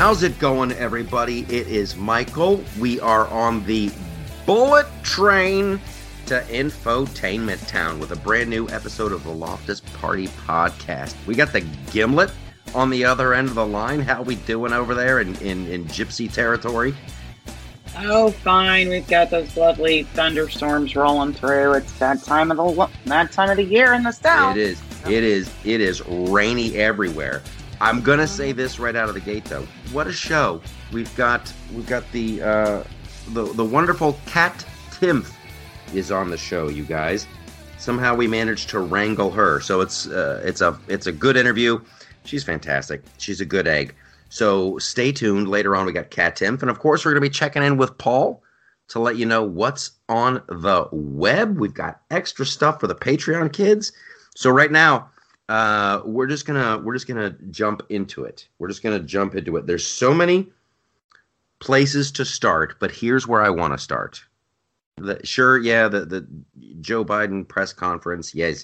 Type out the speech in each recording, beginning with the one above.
How's it going, everybody? It is Michael. We are on the bullet train to Infotainment Town with a brand new episode of the Loftus Party Podcast. We got the Gimlet on the other end of the line. How we doing over there in gypsy territory? Oh, fine. We've got those lovely thunderstorms rolling through. It's that time of the year in the south. It is rainy everywhere. I'm gonna say this right out of the gate, though. What a show! We've got the wonderful Kat Timpf is on the show, you guys. Somehow we managed to wrangle her, so it's a good interview. She's fantastic. She's a good egg. So stay tuned. Later on, we got Kat Timpf, and of course, we're gonna be checking in with Paul to let you know what's on the web. We've got extra stuff for the Patreon kids. So right now. We're just gonna jump into it. There's so many places to start, but here's where I want to start. The Joe Biden press conference. Yes.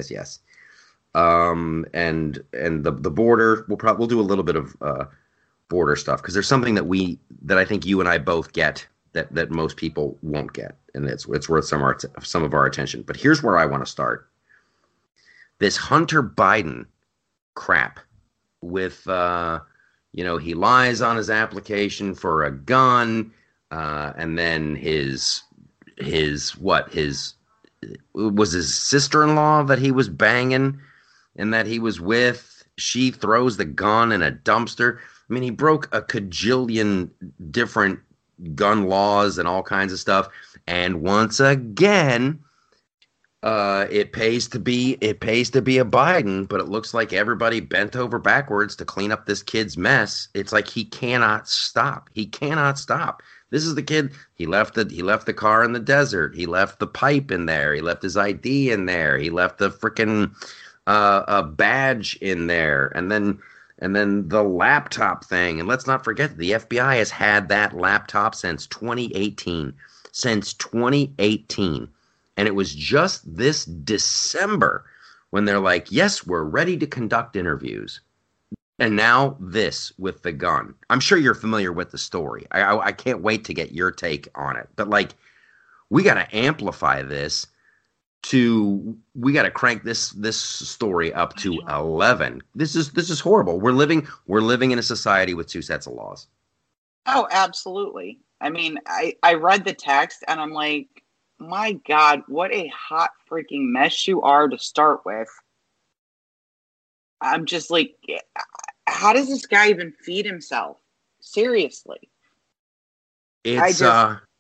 And the border. We'll do a little bit of border stuff because there's something that I think you and I both get that most people won't get, and it's worth some of our attention. But here's where I want to start. This Hunter Biden crap with, he lies on his application for a gun, and then his sister-in-law that he was banging and that he was with, she throws the gun in a dumpster. I mean, he broke a cajillion different gun laws and all kinds of stuff. And once again, it pays to be a Biden, but it looks like everybody bent over backwards to clean up this kid's mess. It's like he cannot stop. This is the kid. He left the car in the desert. He left the pipe in there. He left his ID in there. He left the freaking badge in there, and then the laptop thing. And let's not forget the FBI has had that laptop since 2018. And it was just this December when they're like, yes, we're ready to conduct interviews. And now this with the gun. I'm sure you're familiar with the story. I can't wait to get your take on it. But we got to amplify this we got to crank this story up to 11. This is horrible. We're living in a society with two sets of laws. Oh, absolutely. I mean, I read the text and I'm like, my God, what a hot freaking mess you are to start with. I'm just like, how does this guy even feed himself? Seriously. I'm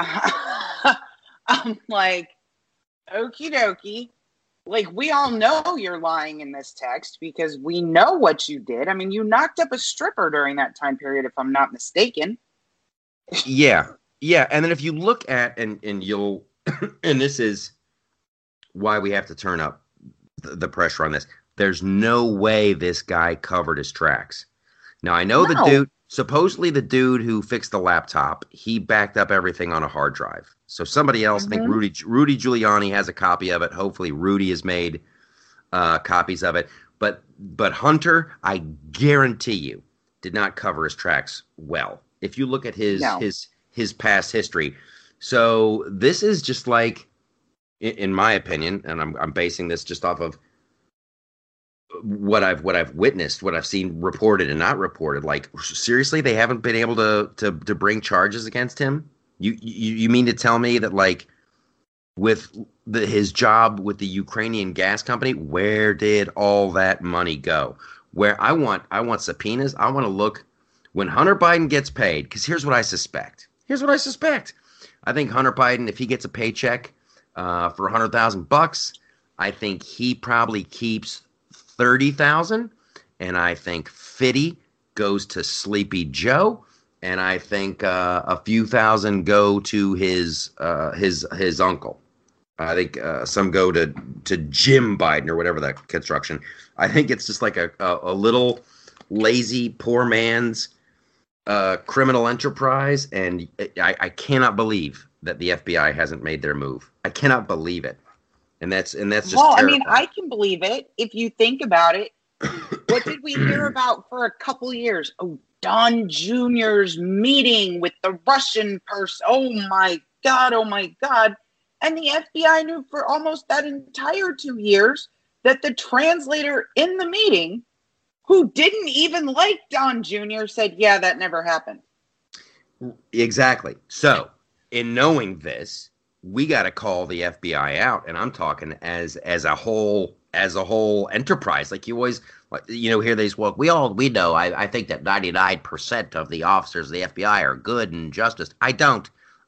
like, okie dokie. Like, we all know you're lying in this text because we know what you did. I mean, you knocked up a stripper during that time period, if I'm not mistaken. Yeah. And then if you look at, and you'll, and this is why we have to turn up the pressure on this. There's no way this guy covered his tracks. Now, I know supposedly the dude who fixed the laptop, he backed up everything on a hard drive. So somebody else, I think Rudy Giuliani has a copy of it. Hopefully Rudy has made copies of it. But Hunter, I guarantee you, did not cover his tracks well. If you look at his past history. So this is just like, in my opinion, and I'm basing this just off of what I've witnessed, what I've seen reported and not reported. Like, seriously, they haven't been able to bring charges against him? You mean to tell me that, like, with his job with the Ukrainian gas company, where did all that money go? Where I want subpoenas. I want to look when Hunter Biden gets paid, because here's what I suspect. I think Hunter Biden, if he gets a paycheck for $100,000, I think he probably keeps $30,000, and I think 50 goes to Sleepy Joe, and I think a few thousand go to his uncle. I think some go to Jim Biden or whatever that construction. I think it's just like a little lazy poor man's criminal enterprise, and I cannot believe that the FBI hasn't made their move. I cannot believe it, and that's just terrifying. I mean, I can believe it if you think about it. What did we hear about for a couple years? Oh, Don Jr.'s meeting with the Russian person. Oh my God, oh my God. And the FBI knew for almost that entire 2 years that the translator in the meeting, who didn't even like Don Jr., said, yeah, that never happened. Exactly. So, in knowing this, we got to call the FBI out, and I'm talking as a whole enterprise. Like you always, hear these. Well, we know. I think that 99% of the officers of the FBI are good and justice. I don't.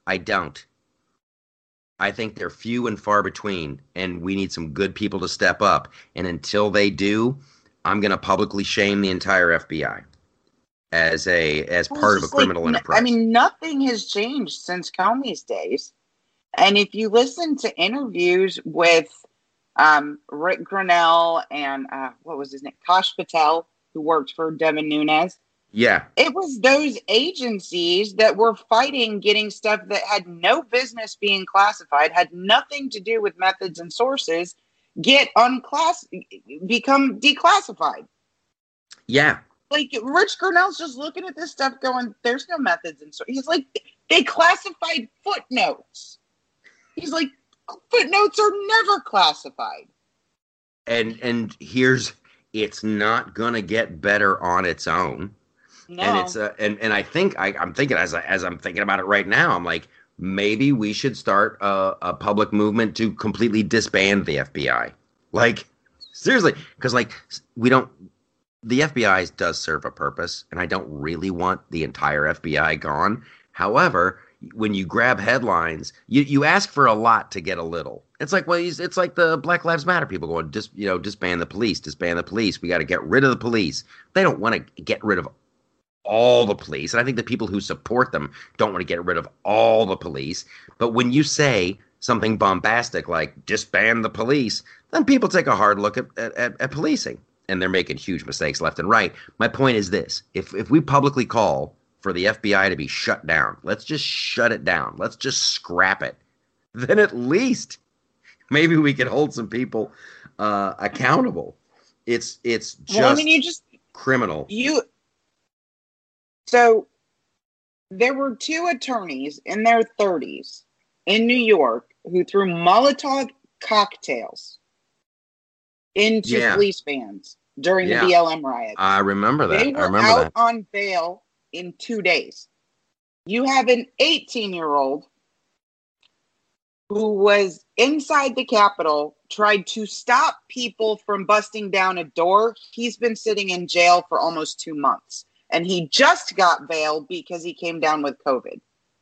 I think they're few and far between, and we need some good people to step up. And until they do, I'm going to publicly shame the entire FBI as part of a criminal enterprise. I mean, nothing has changed since Comey's days. And if you listen to interviews with Rick Grinnell and what was his name, Kash Patel, who worked for Devin Nunes. Yeah. It was those agencies that were fighting getting stuff that had no business being classified, had nothing to do with methods and sources, become declassified. Yeah. Like, Rich Grinnell's just looking at this stuff going, there's no methods and sources. He's like, they classified footnotes. He's like, footnotes are never classified. And it's not gonna get better on its own. No. And it's and I think I'm thinking as I'm thinking about it right now, I'm like, maybe we should start a public movement to completely disband the FBI. Like, seriously, because the FBI does serve a purpose, and I don't really want the entire FBI gone. However, when you grab headlines, you ask for a lot to get a little. It's like, it's like the Black Lives Matter people going, disband the police. We got to get rid of the police. They don't want to get rid of all the police. And I think the people who support them don't want to get rid of all the police. But when you say something bombastic like disband the police, then people take a hard look at policing. And they're making huge mistakes left and right. My point is this. If we publicly call for the FBI to be shut down, let's just shut it down. Let's just scrap it. Then at least maybe we can hold some people accountable. It's just criminal. So there were two attorneys in their 30s in New York who threw Molotov cocktails into police vans during the BLM riots. I remember that. They were out on bail in 2 days. You have an 18-year-old who was inside the Capitol, tried to stop people from busting down a door. He's been sitting in jail for almost 2 months. And he just got bail because he came down with COVID.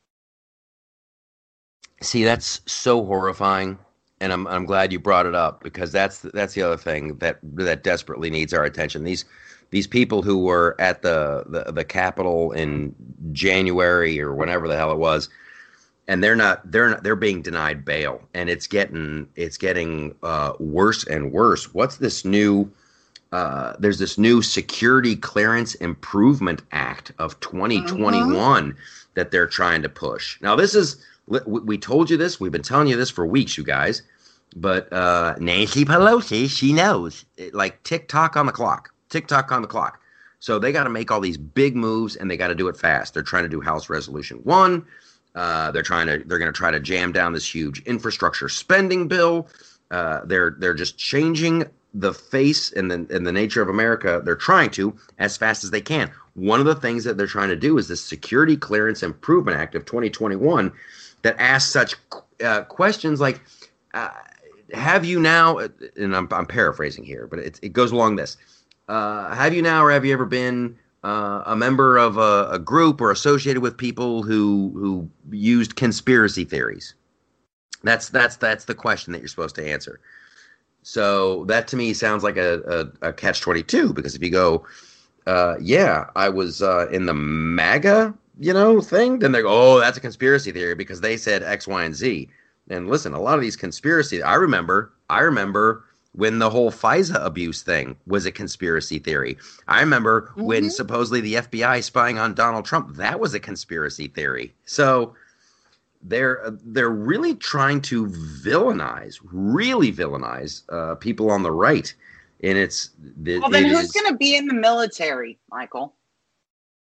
See, that's so horrifying. And I'm glad you brought it up, because that's the other thing that desperately needs our attention. These people who were at the Capitol in January or whenever the hell it was, and they're being denied bail, and it's getting worse and worse. What's this new? There's this new Security Clearance Improvement Act of 2021 that they're trying to push. Now, this is. We told you this. We've been telling you this for weeks, you guys. But Nancy Pelosi, she knows. Like TikTok on the clock. So they got to make all these big moves, and they got to do it fast. They're trying to do House Resolution 1. They're going to try to jam down this huge infrastructure spending bill. They're just changing the face and the nature of America. They're trying to as fast as they can. One of the things that they're trying to do is the Security Clearance Improvement Act of 2021 that asks such questions like, have you now, and I'm paraphrasing here, but it goes along this. Have you now or have you ever been a member of a group or associated with people who used conspiracy theories? That's the question that you're supposed to answer. So that to me sounds like a catch-22, because if you go, I was in the MAGA thing, then they go, oh, that's a conspiracy theory because they said X, Y, and Z. And listen, a lot of these conspiracy, I remember when the whole FISA abuse thing was a conspiracy theory. I remember when supposedly the FBI spying on Donald Trump, that was a conspiracy theory. So they're really trying to villainize people on the right. And then who's going to be in the military, Michael?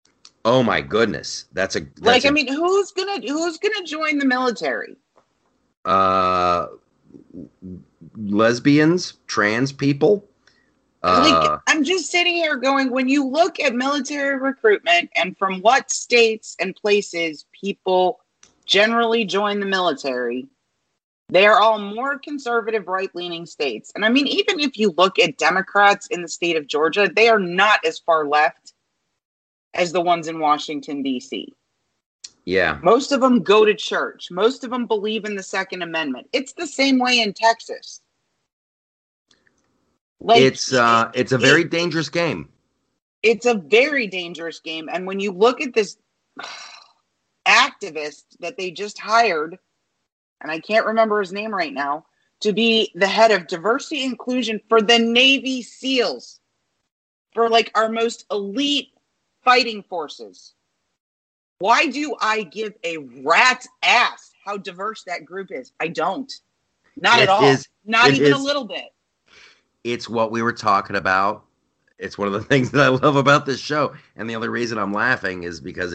Oh my goodness, that's Like, I mean, who's gonna join the military? uh lesbians, trans people. Like, Uh, I'm just sitting here going, when you look at military recruitment and from what states and places people generally join the military, they are all more conservative, right-leaning states. And I mean, even if you look at Democrats in the state of Georgia, they are not as far left as the ones in Washington, D.C. yeah, Most of them go to church. Most of them believe in the Second Amendment. It's the same way in Texas. Like, it's a very dangerous game. it's a very dangerous game. And when you look at this activist that they just hired, and I can't remember his name right now, to be the head of diversity inclusion for the Navy SEALs, for like our most elite fighting forces. Why do I give a rat's ass how diverse that group is? I don't. Not It at all. is- Not it even a is- little bit. It's what we were talking about. It's one of the things that I love about this show, and the only reason I'm laughing is because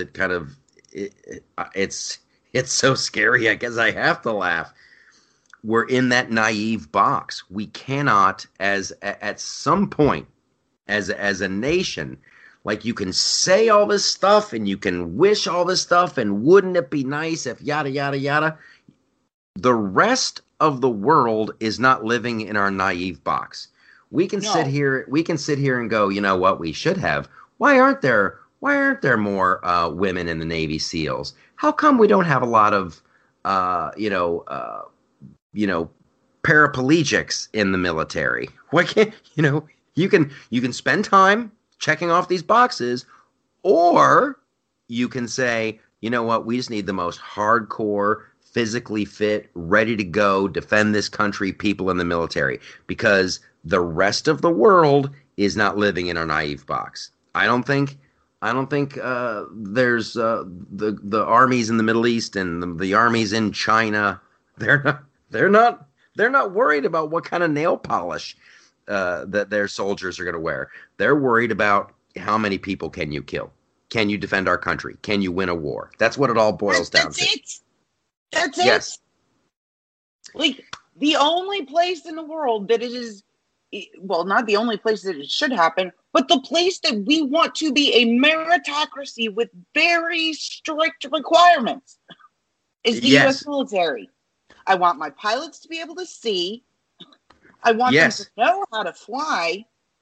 it's so scary. I guess I have to laugh. We're in that naive box. We cannot, at some point, as a nation, like, you can say all this stuff and you can wish all this stuff, and wouldn't it be nice if yada yada yada. The rest of the world is not living in our naive box. We can No. sit here and go, you know what, we should have. Why aren't there more women in the Navy SEALs? How come we don't have a lot of paraplegics in the military? Why can't you can spend time checking off these boxes, or you can say, you know what, we just need the most hardcore, physically fit, ready to go, defend this country people in the military, because the rest of the world is not living in our naive box. I don't think there's the armies in the Middle East and the armies in China. They're not worried about what kind of nail polish that their soldiers are going to wear. They're worried about how many people can you kill? Can you defend our country? Can you win a war? That's what it all boils down to. That's Yes. it. Like, the only place in the world that it is, well, not the only place that it should happen, but the place that we want to be a meritocracy with very strict requirements is the Yes. U.S. military. I want my pilots to be able to see. I want Yes. them to know how to fly.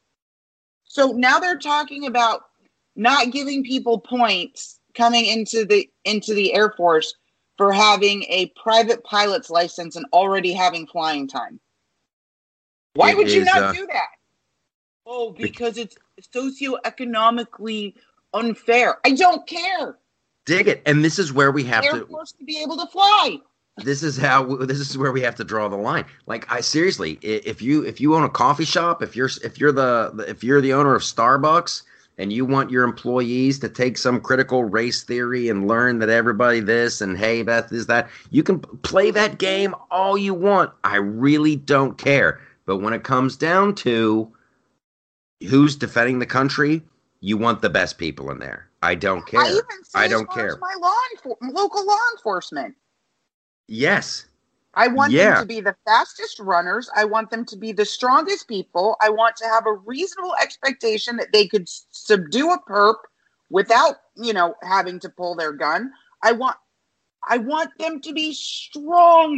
So now they're talking about not giving people points coming into the Air Force for having a private pilot's license and already having flying time. Why would you not do that? Oh, because it's socioeconomically unfair. I don't care. Dig it. And this is where we have Air Force to be able to fly. This is where we have to draw the line. Like, I seriously, if you own a coffee shop, if you're the owner of Starbucks, and you want your employees to take some critical race theory and learn that everybody this and hey, that is that, you can play that game all you want. I really don't care. But when it comes down to who's defending the country, you want the best people in there. I don't care. I don't care. My local law enforcement. Yes. I want them to be the fastest runners. I want them to be the strongest people. I want to have a reasonable expectation that they could subdue a perp without, having to pull their gun. I want them to be strong.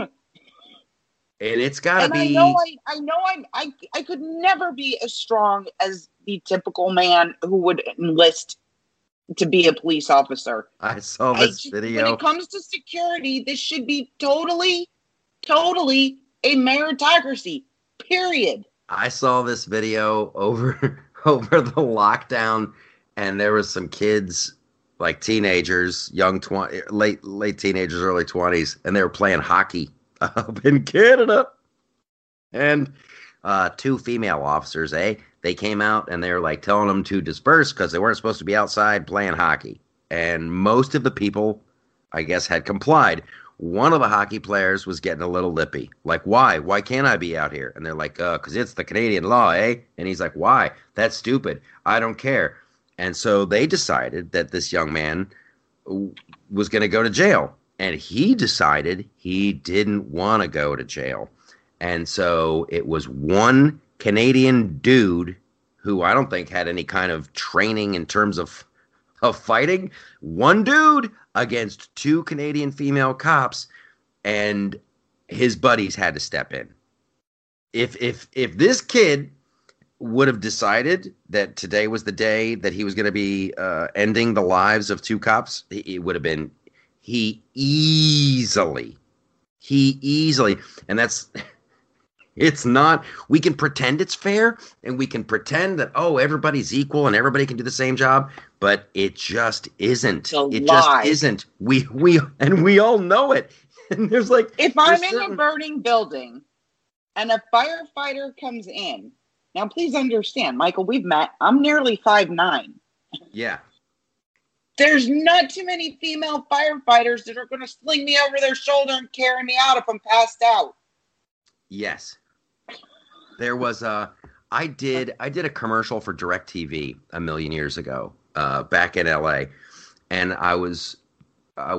And it's got to be. I could never be as strong as the typical man who would enlist to be a police officer. I saw this video. When it comes to security, this should be totally a meritocracy, period. I saw this video over the lockdown, and there was some kids, like teenagers, late teenagers, early 20s, and they were playing hockey up in Canada. And two female officers, they came out and they were like telling them to disperse because they weren't supposed to be outside playing hockey. And most of the people, I guess, had complied. One of the hockey players was getting a little lippy. Like, why? Why can't I be out here? And they're like, because it's the Canadian law, eh? And he's like, why? That's stupid. I don't care. And so they decided that this young man was going to go to jail. And he decided he didn't want to go to jail. And so it was one Canadian dude who I don't think had any kind of training in terms of fighting. One dude against two Canadian female cops, and his buddies had to step in. If this kid would have decided that today was the day that he was going to be ending the lives of two cops, it would have been he easily, and that's it's not. We can pretend it's fair, and we can pretend that everybody's equal and everybody can do the same job, but it just isn't. It just isn't. We all know it. And there's like, if I'm in a burning building and a firefighter comes in. Now, please understand, Michael, we've met. I'm nearly 5'9". Yeah. There's not too many female firefighters that are going to sling me over their shoulder and carry me out if I'm passed out. Yes. There was I did a commercial for DirecTV a million years ago, back in LA. And I was a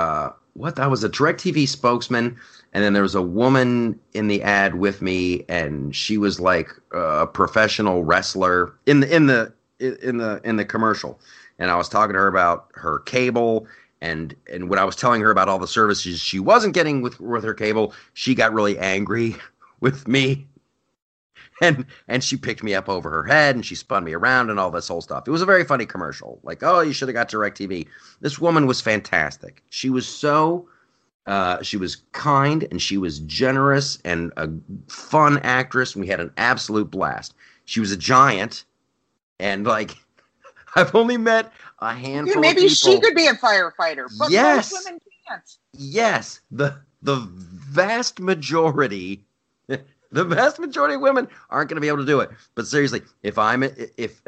DirecTV spokesman. And then there was a woman in the ad with me, and she was like a professional wrestler in the commercial. And I was talking to her about her cable, and when I was telling her about all the services she wasn't getting with her cable, she got really angry with me, and she picked me up over her head, and she spun me around and all this whole stuff. It was a very funny commercial. Like, oh, you should have got DirecTV. This woman was fantastic. She was she was kind, and she was generous and a fun actress, and we had an absolute blast. She was a giant, and like, I've only met a handful of people. Maybe she could be a firefighter, but yes, most women can't. Yes, the vast majority, the vast majority of women aren't going to be able to do it. But seriously, if I'm in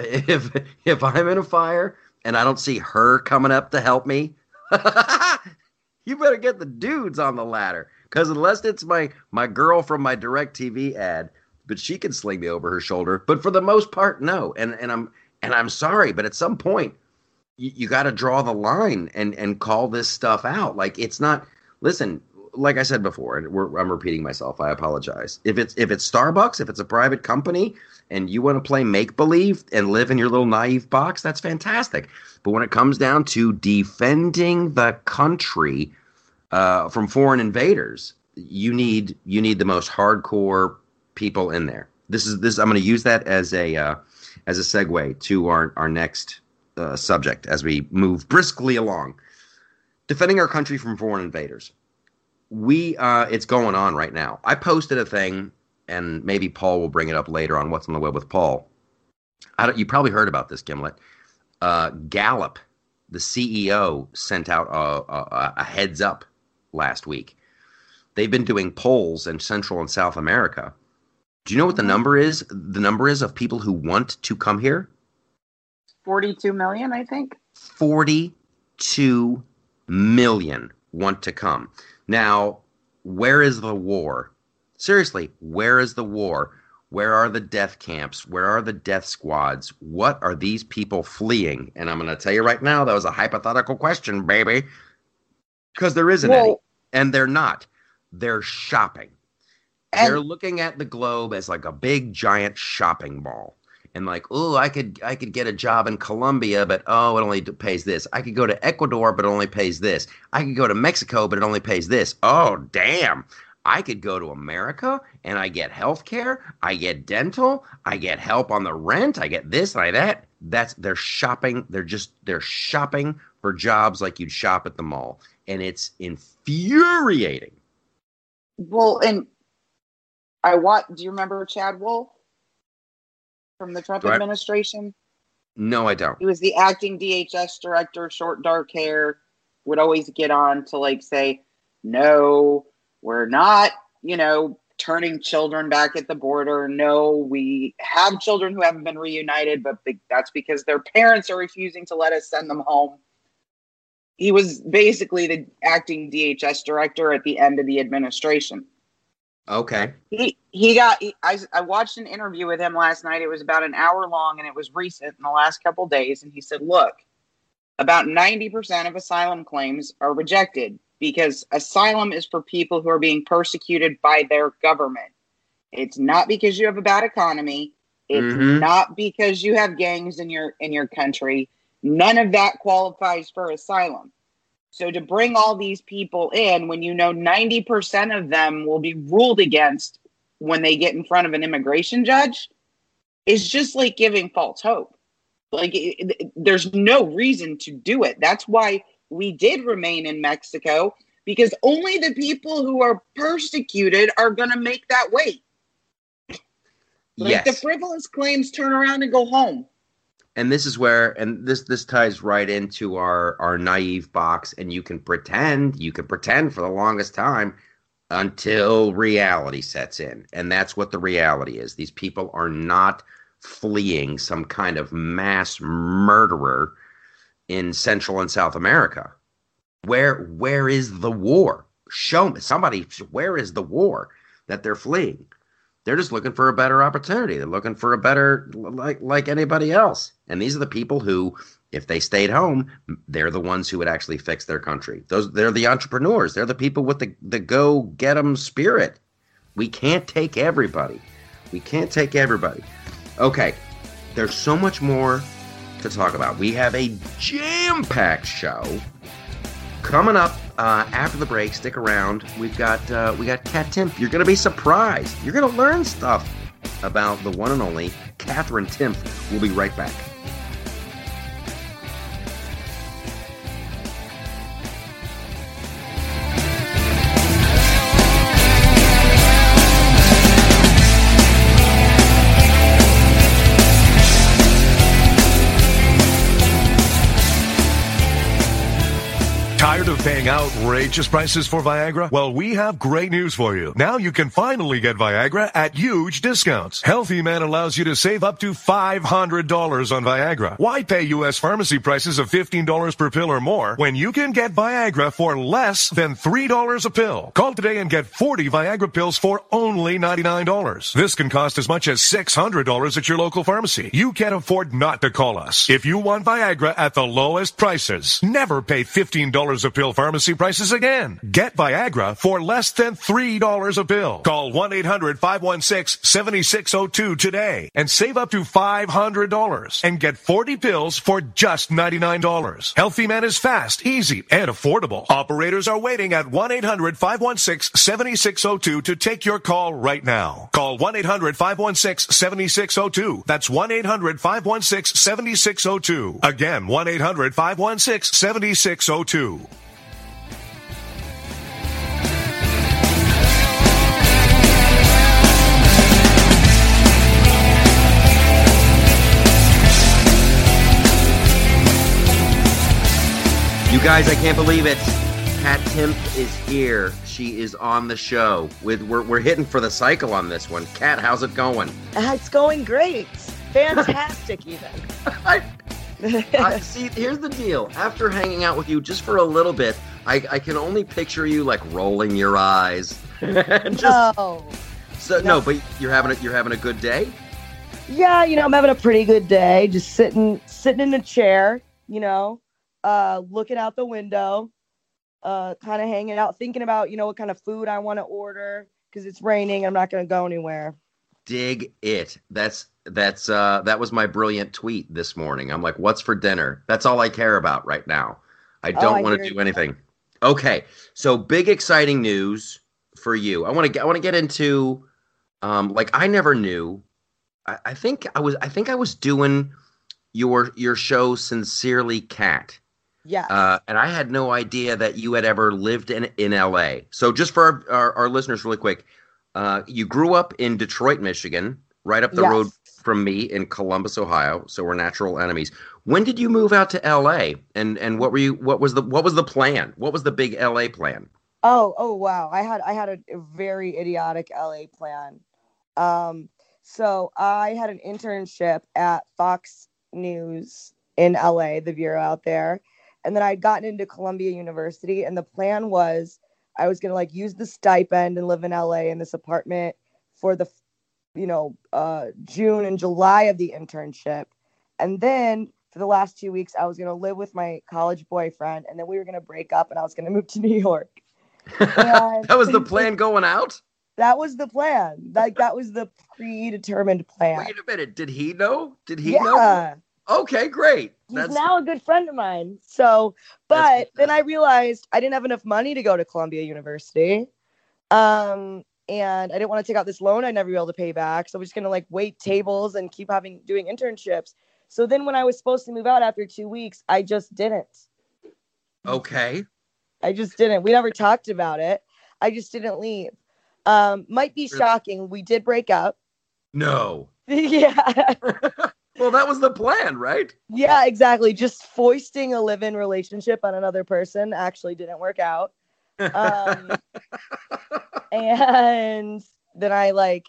a fire and I don't see her coming up to help me, you better get the dudes on the ladder, because unless it's my girl from my DirecTV ad, but she can sling me over her shoulder. But for the most part, no. And I'm sorry, but at some point, you got to draw the line and call this stuff out. Like, it's not. Listen, like I said before, and I'm repeating myself. I apologize. If it's Starbucks, if it's a private company, and you want to play make believe and live in your little naive box, that's fantastic. But when it comes down to defending the country from foreign invaders, you need the most hardcore people in there. This. I'm going to use that as a segue to our next subject as we move briskly along. Defending our country from foreign invaders. It's going on right now. I posted a thing, and maybe Paul will bring it up later on What's on the Web with Paul. You probably heard about this, Gimlet. Gallup, the CEO, sent out a heads up last week. They've been doing polls in Central and South America. Do you know what the number is? The number is of people who want to come here? 42 million, I think. 42 million want to come. Now, where is the war? Seriously, where is the war? Where are the death camps? Where are the death squads? What are these people fleeing? And I'm going to tell you right now, that was a hypothetical question, baby. Because there isn't any. And they're not. They're shopping. They're looking at the globe as like a big, giant shopping mall. And like, oh, I could get a job in Colombia, but it only pays this. I could go to Ecuador, but it only pays this. I could go to Mexico, but it only pays this. Oh, damn. I could go to America and I get health care, I get dental, I get help on the rent, I get this and that. They're shopping. They're shopping for jobs like you'd shop at the mall. And it's infuriating. Well, and do you remember Chad Wolf from the Trump administration? No, I don't. He was the acting DHS director, short, dark hair, would always get on to like say, no, we're not, turning children back at the border. No, we have children who haven't been reunited, but that's because their parents are refusing to let us send them home. He was basically the acting DHS director at the end of the administration. Okay. I watched an interview with him last night. It was about an hour long, and it was recent in the last couple days. And he said, look, about 90% of asylum claims are rejected because asylum is for people who are being persecuted by their government. It's not because you have a bad economy. It's Mm-hmm. not because you have gangs in your country. None of that qualifies for asylum. So to bring all these people in when you know 90% of them will be ruled against when they get in front of an immigration judge is just like giving false hope. Like there's no reason to do it. That's why we did remain in Mexico, because only the people who are persecuted are going to make that wait. Like the Yes. frivolous claims turn around and go home. And this is where, and this ties right into our naive box, and you can pretend for the longest time until reality sets in. And that's what the reality is. These people are not fleeing some kind of mass murderer in Central and South America. Where is the war? Show me somebody, where is the war that they're fleeing? They're just looking for a better opportunity. They're looking for a better, like anybody else. And these are the people who, if they stayed home, they're the ones who would actually fix their country. They're the entrepreneurs. They're the people with the go get 'em spirit. We can't take everybody. We can't take everybody. Okay, there's so much more to talk about. We have a jam-packed show coming up after the break. Stick around. We got Kat Timpf. You're going to be surprised. You're going to learn stuff about the one and only Catherine Timpf. We'll be right back. Tired of paying outrageous prices for Viagra? Well, we have great news for you. Now you can finally get Viagra at huge discounts. Healthy Man allows you to save up to $500 on Viagra. Why pay U.S. pharmacy prices of $15 per pill or more when you can get Viagra for less than $3 a pill? Call today and get 40 Viagra pills for only $99. This can cost as much as $600 at your local pharmacy. You can't afford not to call us. If you want Viagra at the lowest prices, never pay $15 a pill pharmacy prices again. Get Viagra for less than $3 a pill. Call 1-800-516-7602 today and save up to $500 and get 40 pills for just $99. Healthy Man is fast, easy, and affordable. Operators are waiting at 1-800-516-7602 to take your call right now. Call 1-800-516-7602. That's 1-800-516-7602. Again, 1-800-516-7602. You guys, I can't believe it. Kat Timpf is here. She is on the show. We're hitting for the cycle on this one. Kat, how's it going? It's going great. Fantastic, even. See, here's the deal. After hanging out with you just for a little bit, I can only picture you like rolling your eyes. No. But you're having a good day? Yeah, I'm having a pretty good day. Just sitting in a chair, looking out the window, kind of hanging out, thinking about, what kind of food I want to order because it's raining. I'm not going to go anywhere. Dig it. That was my brilliant tweet this morning. I'm like, what's for dinner? That's all I care about right now. I don't want to do anything. Okay. So big, exciting news for you. I want to get into, I never knew. I think I was doing your show Sincerely Kat. Yeah. And I had no idea that you had ever lived in LA. So just for our listeners really quick, you grew up in Detroit, Michigan, right up the road from me in Columbus, Ohio. So we're natural enemies. When did you move out to LA? And what was the plan? What was the big LA plan? Oh wow. I had a very idiotic LA plan. So I had an internship at Fox News in LA, the bureau out there. And then I'd gotten into Columbia University, and the plan was I was gonna like use the stipend and live in LA in this apartment for the, June and July of the internship, and then for the last 2 weeks I was gonna live with my college boyfriend, and then we were gonna break up, and I was gonna move to New York. And That was the plan going out? that was the plan. That was the predetermined plan. Wait a minute. Did he know? Did he know? Yeah. Okay, great. He's now a good friend of mine. So, but then I realized I didn't have enough money to go to Columbia University. And I didn't want to take out this loan I'd never be able to pay back. So I was just going to like wait tables and keep doing internships. So then when I was supposed to move out after 2 weeks, I just didn't. Okay. I just didn't. We never talked about it. I just didn't leave. Might be shocking. We did break up. No. Yeah. Well, that was the plan, right? Yeah, exactly. Just foisting a live-in relationship on another person actually didn't work out. And then I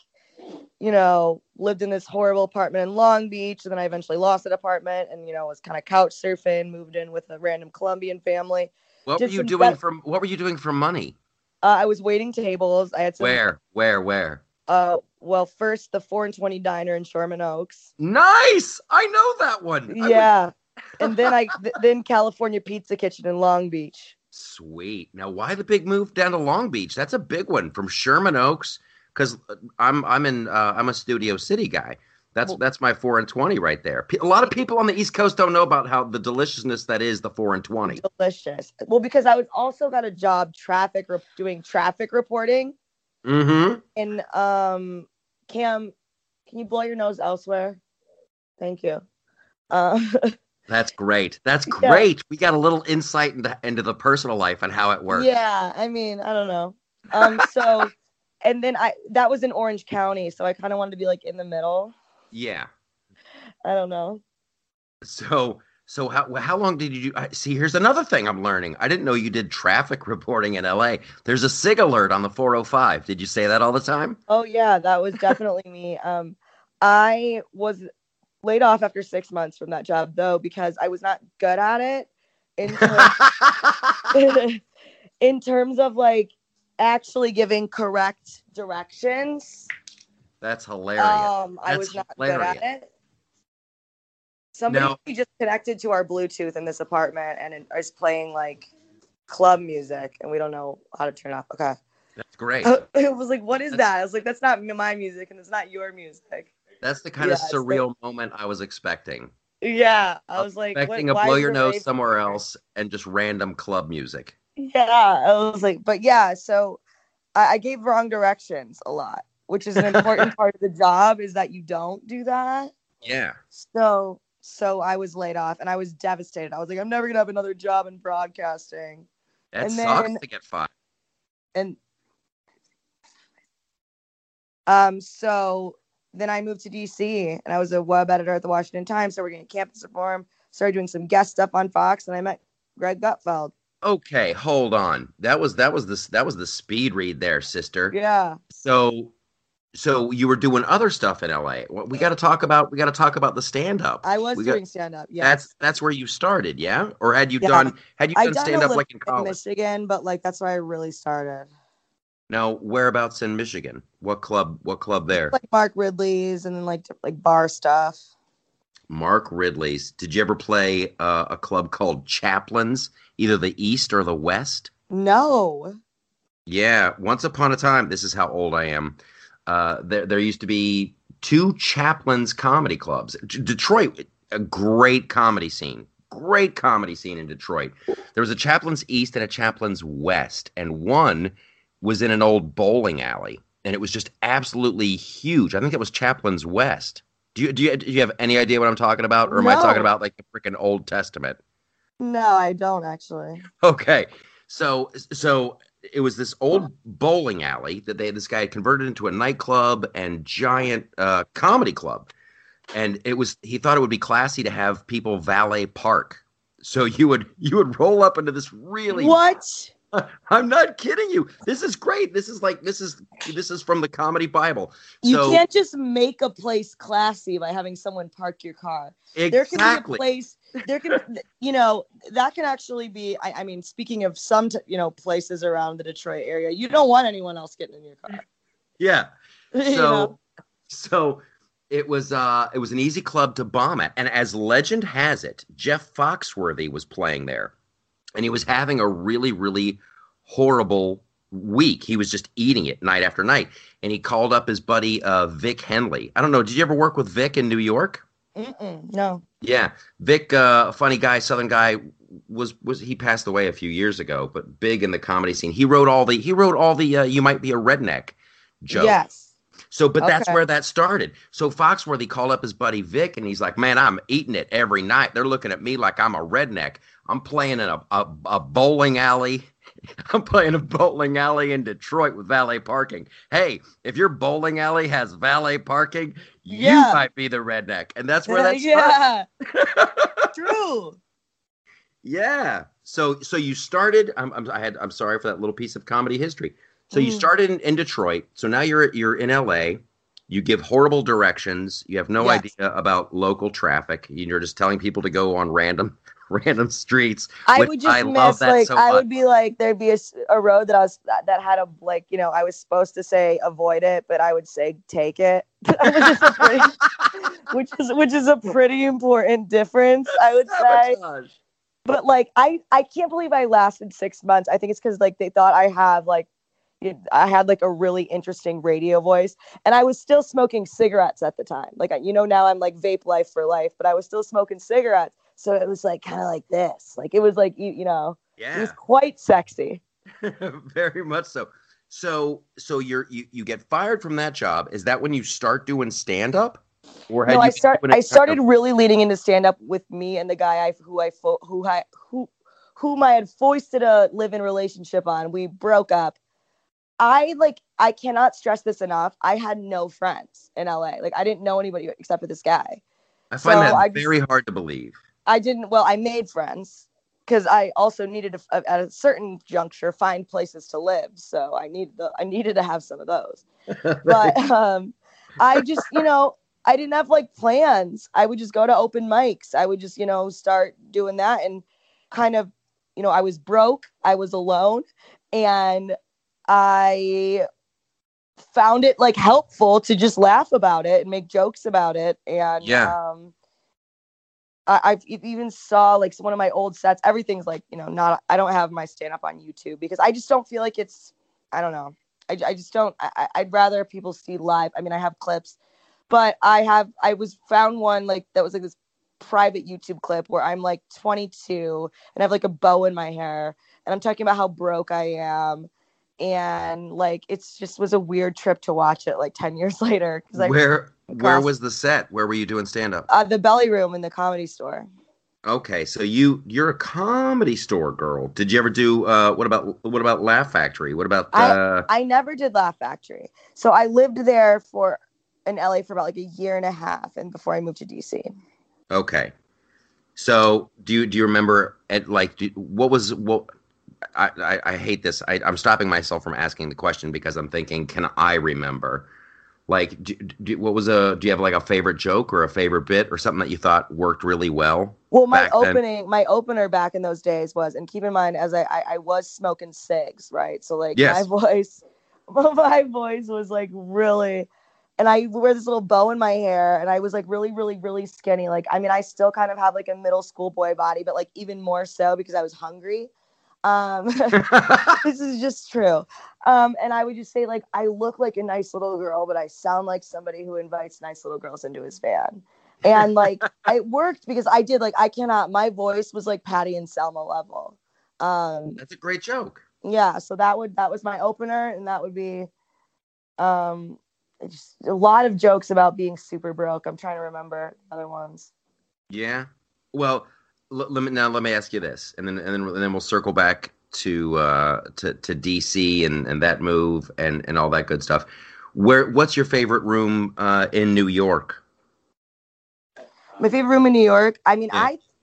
lived in this horrible apartment in Long Beach. And then I eventually lost that apartment and, was kind of couch surfing, moved in with a random Colombian family. What were you doing for money? I was waiting tables. I had some. Where? Well, first the 4 and 20 diner in Sherman Oaks. Nice. I know that one. Yeah. And then then California Pizza Kitchen in Long Beach. Sweet. Now, why the big move down to Long Beach? That's a big one from Sherman Oaks. Because I'm a Studio City guy. That's my 4 and 20 right there. A lot of people on the East Coast don't know about how the deliciousness that is the 4 and 20. Delicious. Well, because I was also got a job doing traffic reporting. Mm-hmm. And Cam, can you blow your nose elsewhere? Thank you. That's great. That's great. We got a little insight into the personal life and how it works. Yeah, I mean, I don't know. So, and then that was in Orange County, so I kind of wanted to be like in the middle. Yeah. I don't know. So how long did you do? See, here's another thing I'm learning. I didn't know you did traffic reporting in LA. There's a SIG alert on the 405. Did you say that all the time? Oh yeah, that was definitely me. I was laid off after 6 months from that job though, because I was not good at it in terms of like actually giving correct directions. That's hilarious. I was not good at it. Somebody just connected to our Bluetooth in this apartment and is playing like club music, and we don't know how to turn it off. Okay. That's great. It was like, what is that? I was like, that's not my music, and it's not your music. That's the kind of surreal moment I was expecting. Yeah. I was like, expecting a blow your nose somewhere else and just random club music. Yeah. I was like, but yeah, so I gave wrong directions a lot, which is an important part of the job, is that you don't do that. Yeah. So I was laid off and I was devastated. I was like, I'm never going to have another job in broadcasting. That sucks to get fired. And so then I moved to DC and I was a web editor at the Washington Times. So we're getting Campus Reform, started doing some guest stuff on Fox, and I met Greg Gutfeld. Okay, hold on. That was the speed read there, sister. Yeah. So you were doing other stuff in LA. We got to talk about the stand up. I was doing stand up. Yeah. That's where you started, yeah? Or had you done stand up like in college? Michigan, but like that's where I really started. Now, whereabouts in Michigan? What club there? Like Mark Ridley's and then like bar stuff. Mark Ridley's. Did you ever play a club called Chaplin's, either the East or the West? No. Yeah, once upon a time, this is how old I am. There used to be 2 Chaplin's comedy clubs. Detroit, a great comedy scene in Detroit. There was a Chaplin's East and a Chaplin's West, and one was in an old bowling alley, and it was just absolutely huge. I think it was Chaplin's West. Do you have any idea what I'm talking about, or am I talking about like the freaking Old Testament? No, I don't actually. Okay, so it was this old bowling alley that this guy had converted into a nightclub and giant comedy club. And he thought it would be classy to have people valet park. So you would roll up into this really... What? I'm not kidding you. This is great. This is from the comedy Bible. You can't just make a place classy by having someone park your car. Exactly. There can be a place. There can, that can actually be. I mean, speaking of some, places around the Detroit area, you don't want anyone else getting in your car. Yeah. So it was an easy club to bomb at, and as legend has it, Jeff Foxworthy was playing there. And he was having a really, really horrible week. He was just eating it night after night. And he called up his buddy, Vic Henley. I don't know. Did you ever work with Vic in New York? No. Yeah. Vic, funny guy, Southern guy, he passed away a few years ago, but big in the comedy scene. He wrote all the you might be a redneck joke. Yes. So, but that's where that started. So Foxworthy called up his buddy Vic, and he's like, man, I'm eating it every night. They're looking at me like I'm a redneck. I'm playing in a bowling alley. I'm playing a bowling alley in Detroit with valet parking. Hey, if your bowling alley has valet parking, you might be the redneck. And that's where that started. Yeah. True. Yeah. So you started, I'm sorry for that little piece of comedy history. So you started in Detroit. So now you're in LA. You give horrible directions. You have no idea about local traffic. You're just telling people to go on random streets. I would just miss, like, I would be like, there'd be a road that had a, like, I was supposed to say avoid it, but I would say take it. which is a pretty important difference, I would say. But like, I can't believe I lasted 6 months. I think it's because like they thought I had like a really interesting radio voice, and I was still smoking cigarettes at the time. Like, now I'm like vape life for life, but I was still smoking cigarettes. So it was like kind of like this. Like it was like it was quite sexy. Very much so. So you get fired from that job. Is that when you start doing stand up? Or I started really leaning into stand up with me and the guy whom I had foisted a live-in relationship on. We broke up. I cannot stress this enough. I had no friends in LA. Like, I didn't know anybody except for this guy. I find that very hard to believe. I made friends because I also needed to, at a certain juncture, find places to live. So I needed to have some of those. But I just, I didn't have like plans. I would just go to open mics. I would just, start doing that, and kind of, I was broke. I was alone, and I found it like helpful to just laugh about it and make jokes about it. And I've even saw like one of my old sets. Everything's like, I don't have my stand up on YouTube because I just don't feel like I don't know. I just don't, I'd rather people see live. I mean, I have clips, but I found one like that was like this private YouTube clip where I'm like 22 and I have like a bow in my hair and I'm talking about how broke I am. And like, it's just was a weird trip to watch it like 10 years later. Where was the set? Where were you doing stand up? The Belly Room in the Comedy Store. Okay, so you're a Comedy Store girl. Did you ever do what about Laugh Factory? What about I never did Laugh Factory. So I lived there in LA for about like a year and a half, and before I moved to DC. Okay. So do you remember I hate this. I'm stopping myself from asking the question because I'm thinking, can I remember? Like, do you have like a favorite joke or a favorite bit or something that you thought worked really well? Well, my opener back in those days was, and keep in mind, as I was smoking cigs, right? So like my voice was like really, and I wear this little bow in my hair, and I was like really, really, really skinny. Like, I mean, I still kind of have like a middle school boy body, but like even more so because I was hungry. This is just true. And I would just say, like, I look like a nice little girl, but I sound like somebody who invites nice little girls into his van. And like, it worked because my voice was like Patty and Selma level. That's a great joke. Yeah. So that was my opener. And that would be, just a lot of jokes about being super broke. I'm trying to remember other ones. Yeah. Well, let me ask you this, and then we'll circle back to DC and that move and all that good stuff. What's your favorite room in New York? My favorite room in New York. I mean, yeah.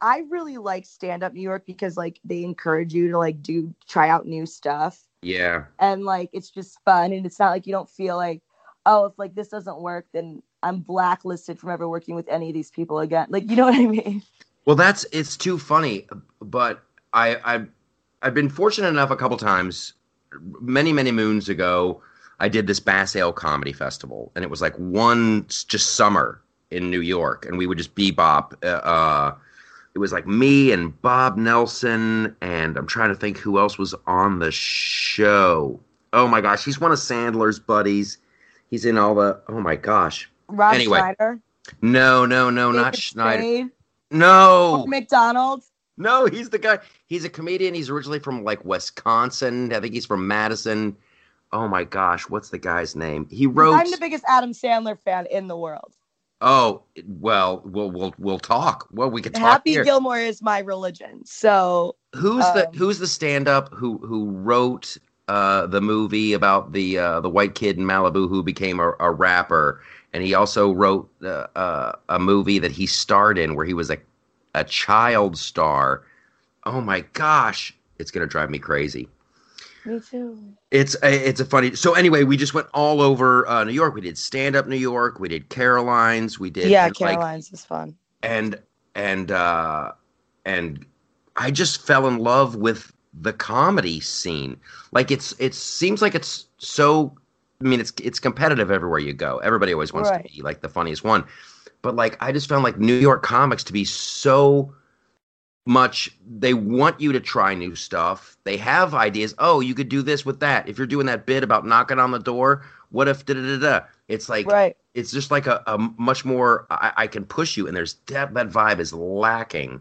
I really like stand up New York because like they encourage you to like try out new stuff. Yeah. And like it's just fun, and it's not like you don't feel like, oh, if like this doesn't work, then I'm blacklisted from ever working with any of these people again. Like, you know what I mean? Well, it's too funny, but I've been fortunate enough a couple times, many moons ago. I did this Bass Ale Comedy Festival, and it was like one just summer in New York, and we would just bebop. It was like me and Bob Nelson, and I'm trying to think who else was on the show. Oh my gosh, he's one of Sandler's buddies. He's in all the. Oh my gosh. Rob Schneider. No, David not Schneider. Spade. No. McDonald. No, he's the guy. He's a comedian. He's originally from like Wisconsin. I think he's from Madison. Oh my gosh, what's the guy's name? He wrote. I'm the biggest Adam Sandler fan in the world. Oh well, we'll talk. Well, we can talk. Happy here. Gilmore is my religion. So who's the stand-up who wrote the movie about the white kid in Malibu who became a rapper, and he also wrote a movie that he starred in where he was a child star. Oh my gosh, it's gonna drive me crazy. Me too. It's a funny. So anyway, we just went all over New York. We did stand up New York. We did Caroline's. We did Caroline's is fun. And I just fell in love with the comedy scene. Like it seems like it's so. I mean, it's competitive everywhere you go. Everybody always wants to be like the funniest one, but like I just found like New York comics to be so much. They want you to try new stuff. They have ideas. Oh, you could do this with that. If you're doing that bit about knocking on the door, what if da-da-da-da? It's like it's just like a much more I can push you, and there's that vibe is lacking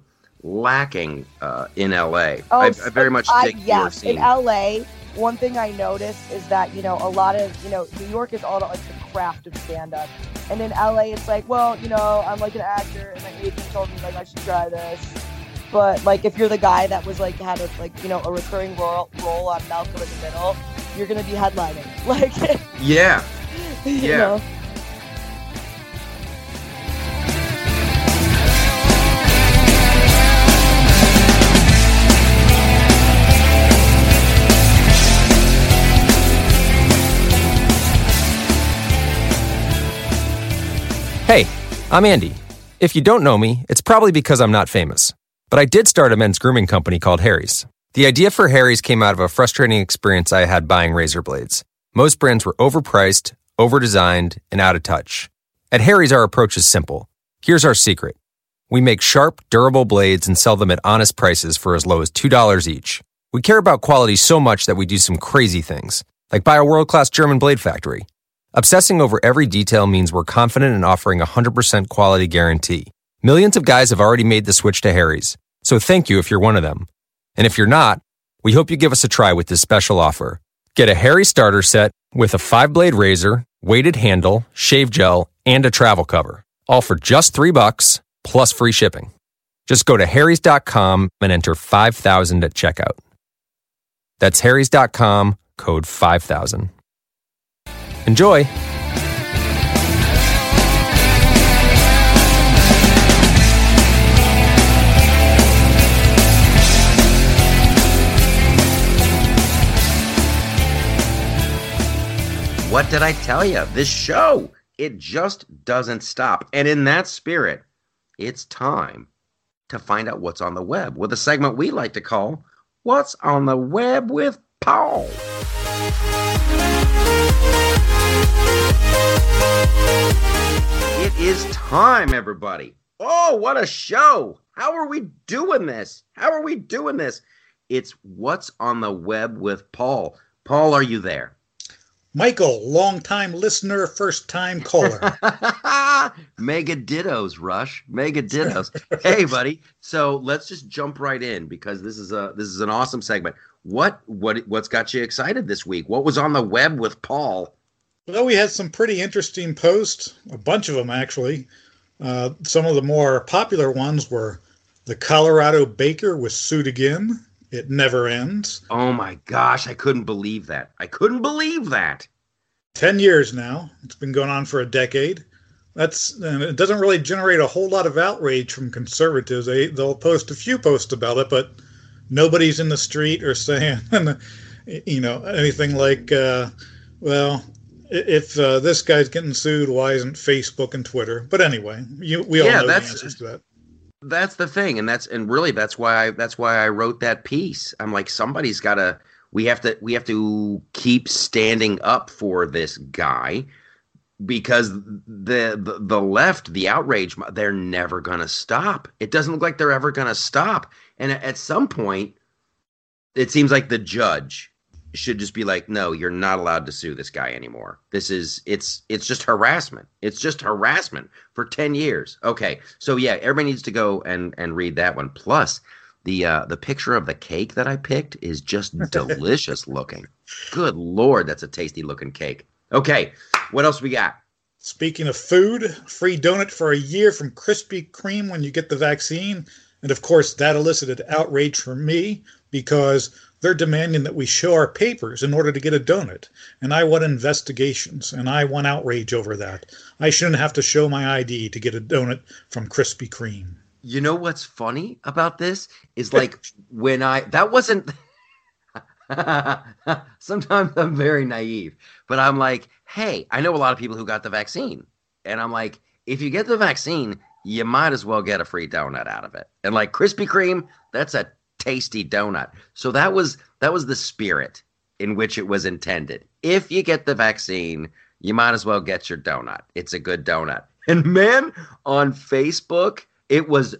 in LA. I very much dig your scene. In LA, one thing I noticed is that, you know, a lot of, you know, New York is all about like the craft of stand-up. And in LA, it's like, well, you know, I'm like an actor, and my agent told me like I should try this. But like, if you're the guy that was like had a like, you know, a recurring role on Malcolm in the Middle, you're gonna be headlining. Like, yeah, you know? Hey, I'm Andy. If you don't know me, it's probably because I'm not famous. But I did start a men's grooming company called Harry's. The idea for Harry's came out of a frustrating experience I had buying razor blades. Most brands were overpriced, overdesigned, and out of touch. At Harry's, our approach is simple. Here's our secret. We make sharp, durable blades and sell them at honest prices for as low as $2 each. We care about quality so much that we do some crazy things, like buy a world-class German blade factory. Obsessing over every detail means we're confident in offering a 100% quality guarantee. Millions of guys have already made the switch to Harry's, so thank you if you're one of them. And if you're not, we hope you give us a try with this special offer. Get a Harry starter set with a 5-blade razor, weighted handle, shave gel, and a travel cover, all for just $3 plus free shipping. Just go to harrys.com and enter 5,000 at checkout. That's harrys.com, code 5,000. Enjoy! What did I tell you? This show, it just doesn't stop. And in that spirit, it's time to find out what's on the web with a segment we like to call What's on the Web with Paul. It is time, everybody. Oh, what a show. How are we doing this? It's What's on the Web with Paul. Paul, are you there? Michael, long-time listener, first-time caller. Mega dittos, Rush. Mega dittos. Hey, buddy. So let's just jump right in because this is an awesome segment. What's got you excited this week? What was on the web with Paul? Well, we had some pretty interesting posts, a bunch of them actually. Some of the more popular ones were the Colorado baker was sued again. It never ends. Oh my gosh, I couldn't believe that. 10 years now. It's been going on for a decade. And it doesn't really generate a whole lot of outrage from conservatives. They'll post a few posts about it, but nobody's in the street or saying, anything like, well, if this guy's getting sued, why isn't Facebook and Twitter? But anyway, we all know the answers to that. That's the thing, and really that's why I wrote that piece. I'm like, we have to keep standing up for this guy, because the left, the outrage, they're never gonna stop. It doesn't look like they're ever gonna stop. And at some point, it seems like the judge should just be like, no, you're not allowed to sue this guy anymore. It's just harassment. It's just harassment for 10 years. Okay. So yeah, everybody needs to go and read that one. Plus the picture of the cake that I picked is just delicious looking. Good Lord. That's a tasty looking cake. Okay. What else we got? Speaking of food, free donut for a year from Krispy Kreme when you get the vaccine. And of course that elicited outrage from me, because they're demanding that we show our papers in order to get a donut. And I want investigations, and I want outrage over that. I shouldn't have to show my ID to get a donut from Krispy Kreme. You know what's funny about this is, like, that wasn't, sometimes I'm very naive, but I'm like, hey, I know a lot of people who got the vaccine. And I'm like, if you get the vaccine, you might as well get a free donut out of it. And like Krispy Kreme, that's a tasty donut. So that was the spirit in which it was intended. If you get the vaccine, you might as well get your donut. It's a good donut. And man, on Facebook, it was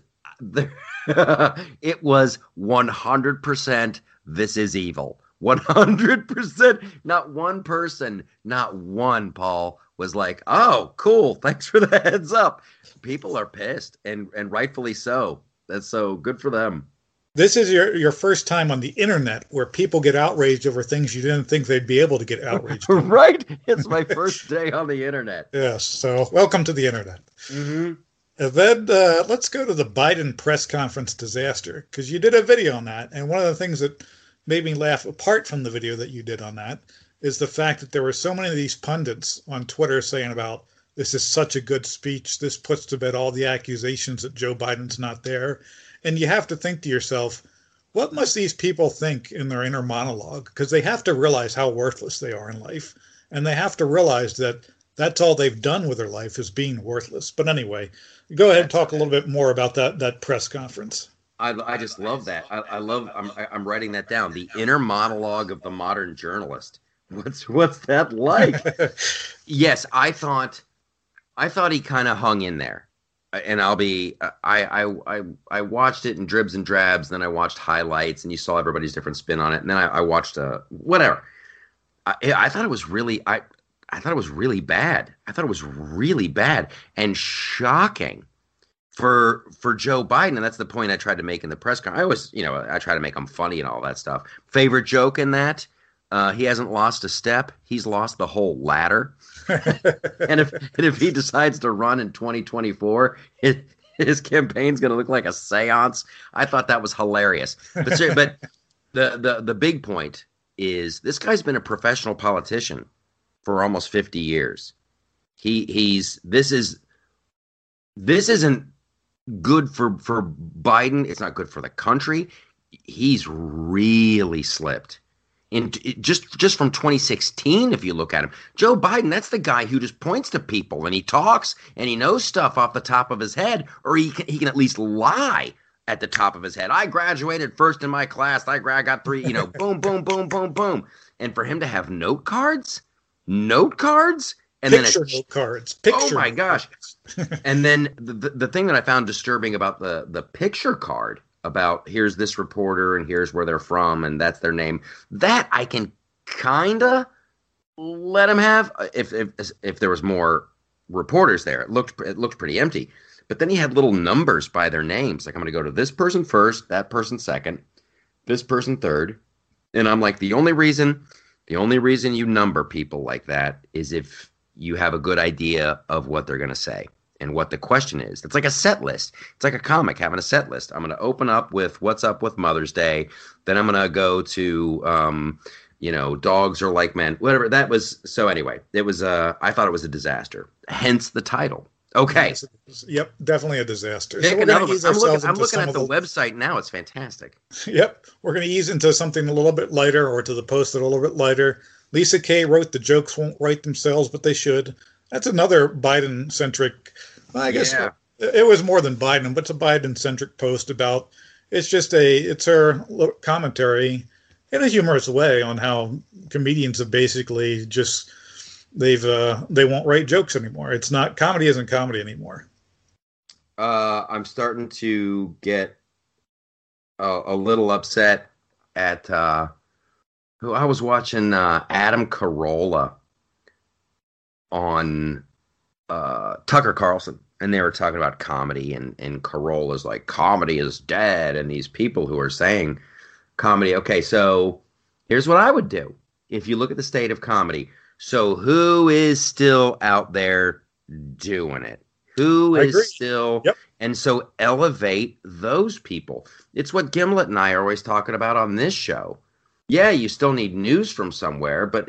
100% this is evil. 100%. Not one person, not one, Paul, was like, oh, cool, thanks for the heads up. People are pissed, and rightfully so. That's so good for them. This is your first time on the internet where people get outraged over things you didn't think they'd be able to get outraged over. Right? It's my first day on the internet. Yes, so welcome to the internet. Mm-hmm. And then let's go to the Biden press conference disaster, because you did a video on that, and one of the things that made me laugh, apart from the video that you did on that, is the fact that there were so many of these pundits on Twitter saying about, this is such a good speech, this puts to bed all the accusations that Joe Biden's not there. And you have to think to yourself, what must these people think in their inner monologue? Because they have to realize how worthless they are in life. And they have to realize that that's all they've done with their life is being worthless. But anyway, go ahead and talk a little bit more about that press conference. I just love that. I'm writing that down. The inner monologue of the modern journalist. What's that like? Yes, I thought he kind of hung in there. And I watched it in dribs and drabs, then I watched highlights, and you saw everybody's different spin on it, and then I watched whatever. I thought it was really I thought it was really bad. I thought it was really bad and shocking for Joe Biden, and that's the point I tried to make in the press conference. I always, I try to make him funny and all that stuff. Favorite joke in that? He hasn't lost a step; he's lost the whole ladder. and if he decides to run in 2024, his campaign's going to look like a seance. I thought that was hilarious. But the big point is this guy's been a professional politician for almost 50 years. This isn't good for Biden. It's not good for the country. He's really slipped. Just from 2016, if you look at him, Joe Biden, that's the guy who just points to people and he talks and he knows stuff off the top of his head, or he can at least lie at the top of his head. I graduated first in my class. I got 3, boom, boom, boom, boom, boom. And for him to have note cards, and picture note cards. Oh my gosh! And then the thing that I found disturbing about the picture card, about here's this reporter and here's where they're from and that's their name, that I can kind of let him have if there was more reporters there. It looked pretty empty. But then he had little numbers by their names. Like, I'm going to go to this person first, that person second, this person third. And I'm like, the only reason you number people like that is if you have a good idea of what they're going to say and what the question is. It's like a set list. It's like a comic having a set list. I'm going to open up with what's up with Mother's Day. Then I'm going to go to, dogs are like men, whatever that was. So anyway, it was, I thought it was a disaster, hence the title. Okay. Yes, yep, definitely a disaster. Pick So we're another going to one. ease ourselves I'm into looking some at of the website now. It's fantastic. Yep, we're going to ease into something a little bit lighter, or to the post a little bit lighter. Lisa Kay wrote the jokes won't write themselves, but they should. That's another Biden-centric. Well, I guess Yeah. it was more than Biden, but it's a Biden-centric post about. It's her commentary in a humorous way on how comedians have basically just they won't write jokes anymore. It's not comedy isn't comedy anymore. I'm starting to get a little upset at who I was watching Adam Carolla on Tucker Carlson, and they were talking about comedy, and Carolla's like, comedy is dead, and these people who are saying comedy. Okay, so here's what I would do if you look at the state of comedy. So who is still out there doing it? Who I agree. is still? Yep. And so elevate those people. It's what Gimlet and I are always talking about on this show. Yeah, you still need news from somewhere, but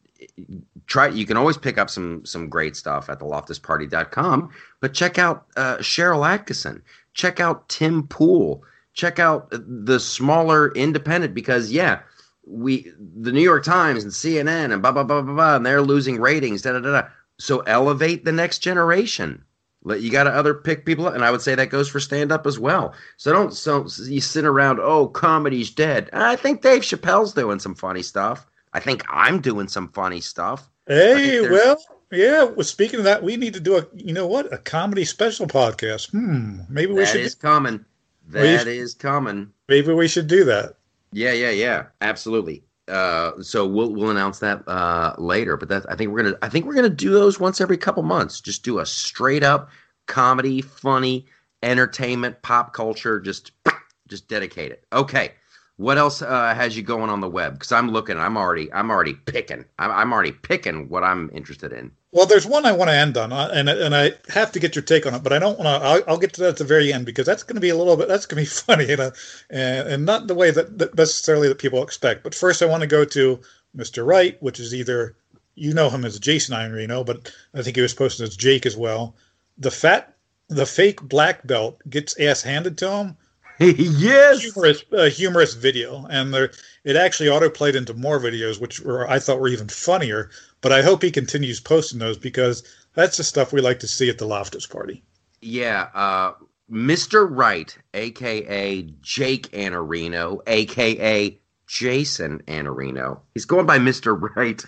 you can always pick up some great stuff at theloftusparty.com, but check out Cheryl Atkinson. Check out Tim Pool. Check out the smaller independent, because the New York Times and CNN and blah blah blah blah blah, and they're losing ratings. Da da da da. So elevate the next generation. You got to other pick people up, and I would say that goes for stand up as well. So you sit around. Oh, comedy's dead. I think Dave Chappelle's doing some funny stuff. I think I'm doing some funny stuff. Hey, well, yeah. Well, speaking of that, we need to do a comedy special podcast. Maybe we should. That is coming. That is coming. Maybe we should do that. Yeah. Absolutely. So we'll announce that later. But I think we're gonna do those once every couple months. Just do a straight up comedy, funny, entertainment, pop culture. Just dedicate it. Okay. What else has you going on the web? Because I'm looking. I'm already picking. I'm already picking what I'm interested in. Well, there's one I want to end on, and I have to get your take on it, but I don't want to. I'll get to that at the very end, because that's going to be that's going to be funny, and not the way that necessarily that people expect. But first, I want to go to Mr. Wright, which is either him as Jason Iannarino, but I think he was posted as Jake as well. The fake black belt gets ass handed to him. Yes, humorous video, and it actually auto-played into more videos, which I thought were even funnier. But I hope he continues posting those, because that's the stuff we like to see at the Loftus Party. Yeah, Mr. Wright, a.k.a. Jake Iannarino, a.k.a. Jason Iannarino. He's going by Mr. Wright.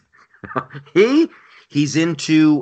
He's into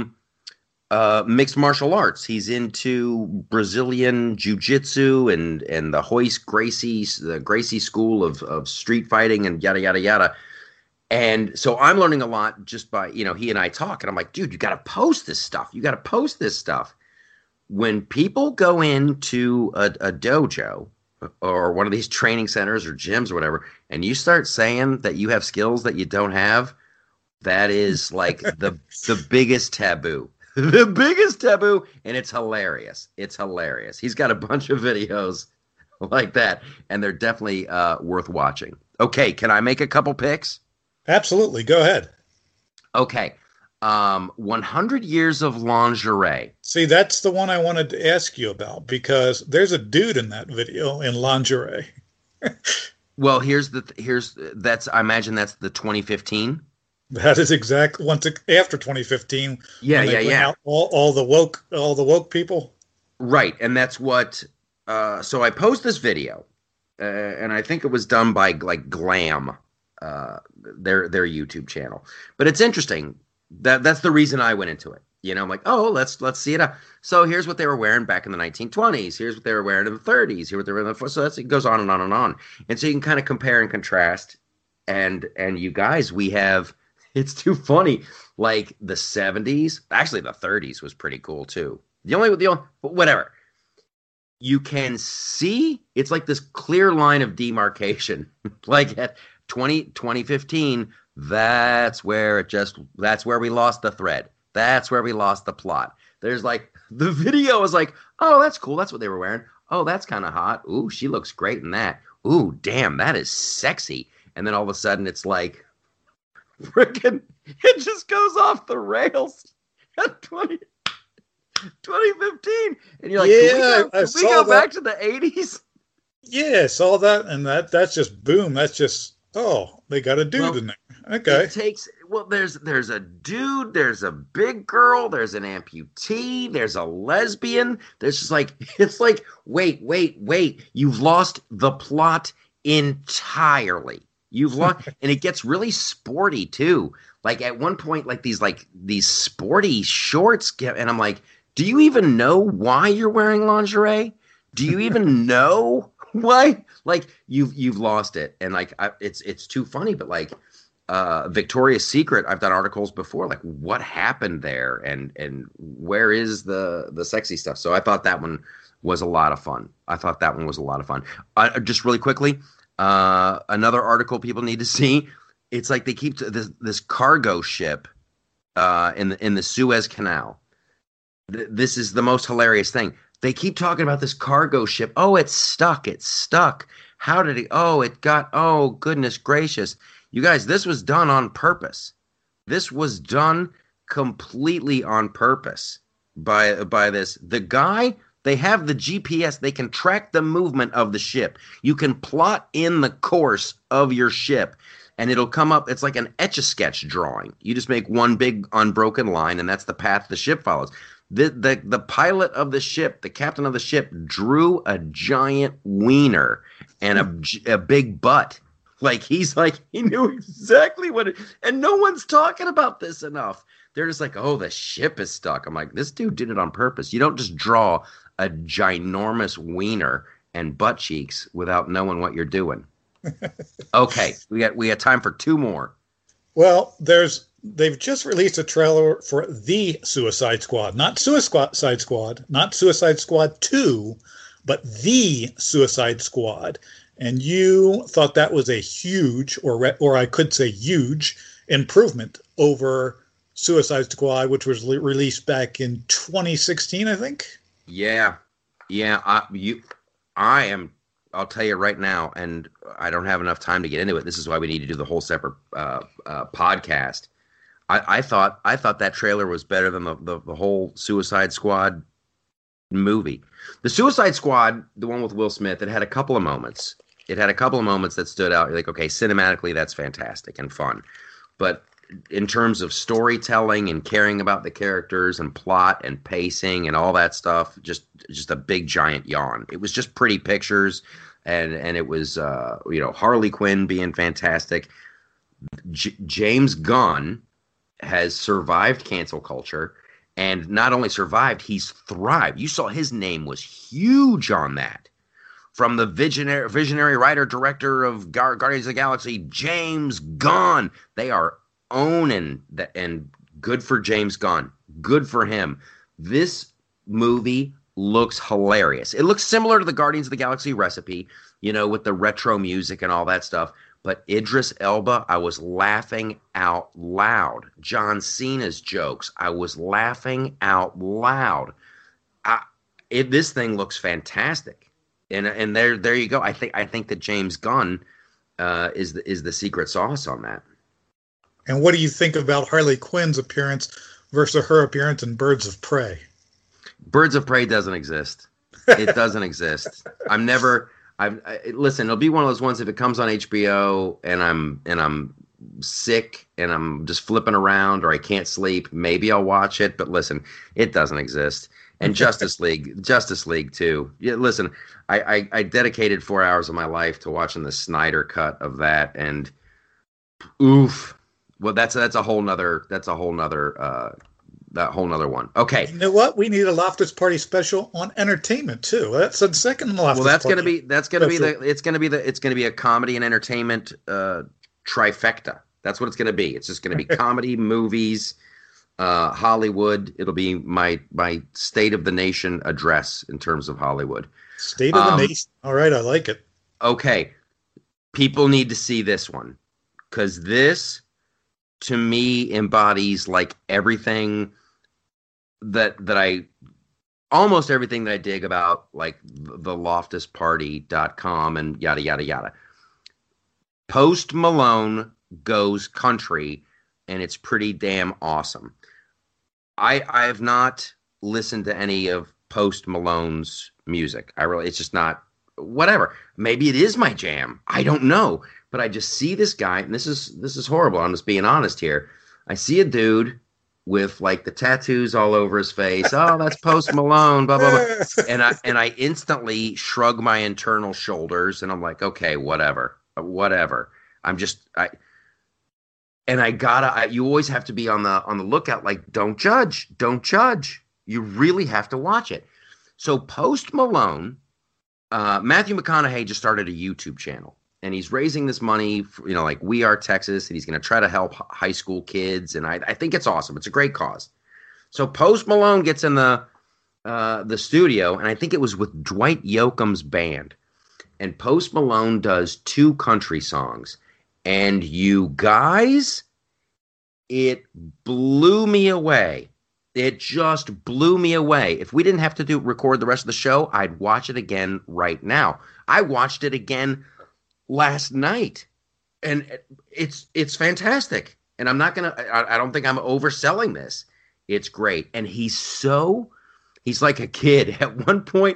mixed martial arts. He's into Brazilian jiu-jitsu and the the Gracie school of street fighting and yada, yada, yada. And so I'm learning a lot just by, he and I talk, and I'm like, dude, you got to post this stuff. You got to post this stuff. When people go into a dojo or one of these training centers or gyms or whatever, and you start saying that you have skills that you don't have, that is like the biggest taboo. The biggest taboo, and it's hilarious. It's hilarious. He's got a bunch of videos like that, and they're definitely worth watching. Okay, can I make a couple picks? Absolutely. Go ahead. Okay. 100 Years of Lingerie. See, that's the one I wanted to ask you about, because there's a dude in that video in lingerie. Well, I imagine that's the 2015. That is exactly after 2015. Yeah. All the woke people. Right, and that's what. So I post this video, and I think it was done by like Glam, their YouTube channel. But it's interesting. That's the reason I went into it. I'm like, oh, let's see it out. So here's what they were wearing back in the 1920s. Here's what they were wearing in the 30s. Here's what they were in the 40s. So it goes on and on and on. And so you can kind of compare and contrast. And you guys, we have. It's too funny. Like the 70s, actually the 30s was pretty cool too. Whatever. You can see it's like this clear line of demarcation. Like at 2015, that's where we lost the thread. That's where we lost the plot. There's like the video is like, oh, that's cool. That's what they were wearing. Oh, that's kind of hot. Ooh, she looks great in that. Ooh, damn, that is sexy. And then all of a sudden it's like, freaking, it just goes off the rails at 20. 2015, and you're like, Yeah, can we go back to the 80s? Yeah, saw that, and that's just boom. That's just they got a dude in there. Okay. There's a dude, there's a big girl, there's an amputee, there's a lesbian. There's just like it's like wait. You've lost the plot entirely. You've lost, and it gets really sporty too. Like at one point, like these sporty shorts get, and I'm like, do you even know why you're wearing lingerie? Do you even know why? Like you've lost it, and like it's too funny. But like Victoria's Secret, I've done articles before. Like what happened there, and where is the sexy stuff? So I thought that one was a lot of fun. Just really quickly, another article people need to see. It's like they keep this cargo ship in the Suez Canal. This is the most hilarious thing. They keep talking about this cargo ship. Oh, it's stuck. How did it? Oh, it got. Oh, goodness gracious. You guys, this was done on purpose. This was done completely on purpose by this. The guy, they have the GPS. They can track the movement of the ship. You can plot in the course of your ship, and it'll come up. It's like an Etch-a-Sketch drawing. You just make one big unbroken line, and that's the path the ship follows. The pilot of the ship, the captain of the ship, drew a giant wiener and a big butt. Like he knew exactly and no one's talking about this enough. They're just like, oh, the ship is stuck. I'm like, this dude did it on purpose. You don't just draw a ginormous wiener and butt cheeks without knowing what you're doing. Okay, we got time for two more. Well, they've just released a trailer for The Suicide Squad, not Suicide Squad, not Suicide Squad 2, but The Suicide Squad. And you thought that was a huge, or I could say huge, improvement over Suicide Squad, which was released back in 2016, I think. Yeah. I'll tell you right now, and I don't have enough time to get into it. This is why we need to do the whole separate podcast. I thought that trailer was better than the whole Suicide Squad movie. The Suicide Squad, the one with Will Smith, it had a couple of moments. It had a couple of moments that stood out. You're like, okay, cinematically, that's fantastic and fun. But in terms of storytelling and caring about the characters and plot and pacing and all that stuff, just a big giant yawn. It was just pretty pictures, and it was Harley Quinn being fantastic. James Gunn has survived cancel culture, and not only survived, he's thrived. You saw his name was huge on that. From the visionary writer director of Guardians of the Galaxy, James Gunn. They are owning that, and good for James Gunn. Good for him. This movie looks hilarious. It looks similar to the Guardians of the Galaxy recipe, with the retro music and all that stuff. But Idris Elba, I was laughing out loud. John Cena's jokes, I was laughing out loud. This thing looks fantastic, and there you go. I think that James Gunn is the secret sauce on that. And what do you think about Harley Quinn's appearance versus her appearance in Birds of Prey? Birds of Prey doesn't exist. It doesn't exist. Listen, it'll be one of those ones if it comes on HBO and I'm sick and I'm just flipping around or I can't sleep, maybe I'll watch it. But listen, it doesn't exist. And Justice League too. Yeah, listen, I dedicated 4 hours of my life to watching the Snyder cut of that, and oof. Well, that's a whole nother one. Okay. You know what? We need a Loftus Party special on entertainment too. That's the second Loftus. Well, it's gonna be a comedy and entertainment trifecta. That's what it's gonna be. It's just gonna be comedy, movies, Hollywood. It'll be my State of the Nation address in terms of Hollywood. State of the Nation. All right, I like it. Okay, people need to see this one because this, to me, embodies like everything almost everything that I dig about like the loftusparty.com and yada, yada, yada. Post Malone goes country, and it's pretty damn awesome. I have not listen to any of Post Malone's music. It's just not, whatever. Maybe it is my jam. I don't know. But I just see this guy, and this is horrible. I'm just being honest here. I see a dude with like the tattoos all over his face. Oh, that's Post Malone, blah, blah, blah. And I instantly shrug my internal shoulders, and I'm like, okay, whatever. You always have to be on the lookout. Like, don't judge. You really have to watch it. So Post Malone, Matthew McConaughey just started a YouTube channel, and he's raising this money for, like We Are Texas, and he's going to try to help high school kids. And I think it's awesome. It's a great cause. So Post Malone gets in the studio, and I think it was with Dwight Yoakam's band. And Post Malone does 2 country songs. And you guys, it blew me away. It just blew me away. If we didn't have to record the rest of the show, I'd watch it again right now. I watched it again last night, and it's fantastic. And I don't think I'm overselling this. It's great. And he's like a kid. At one point,